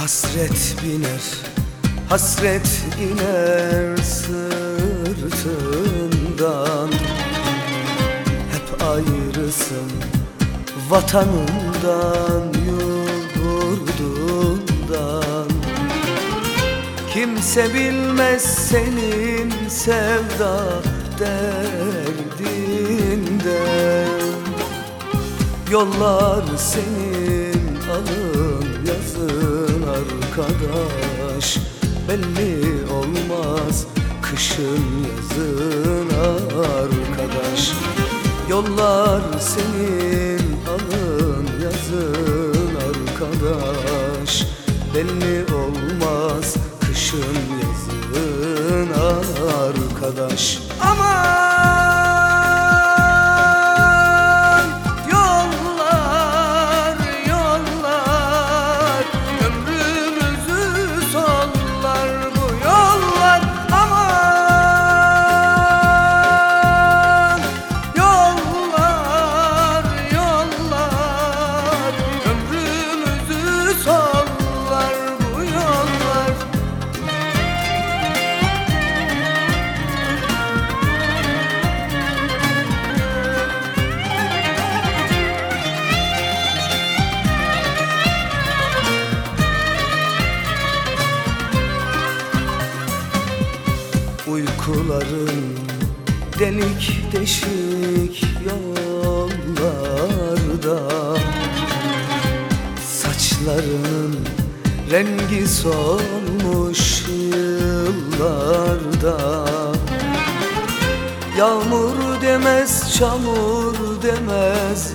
Hasret biner, hasret iner sırtından. Hep ayrısın vatanından, yurdundan. Kimse bilmez senin sevda derdinden. Yollar senin, alın yazın arkadaş. Belli olmaz kışın yazın arkadaş. Yollar senin, alın yazın arkadaş. Belli olmaz kışın yazın arkadaş. Aman yollar yollar, ömrümüzü sollar bu yollar. Aman yollar yollar, ömrümüzü sollar bu yollar. Uykuların delik deşik yollarda, saçların rengi solmuş yıllarda. Yağmur demez, çamur demez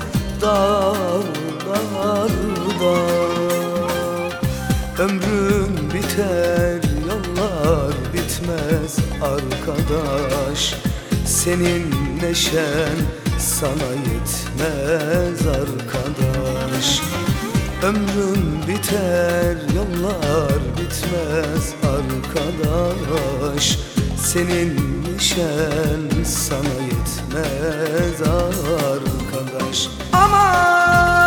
dağlarda. Ömrün biter, yollar bitmez arkadaş. Senin neşen sana yetmez arkadaş. Ömrün biter, yollar bitmez arkadaş. Senin neşen sana yetmez arkadaş. Aman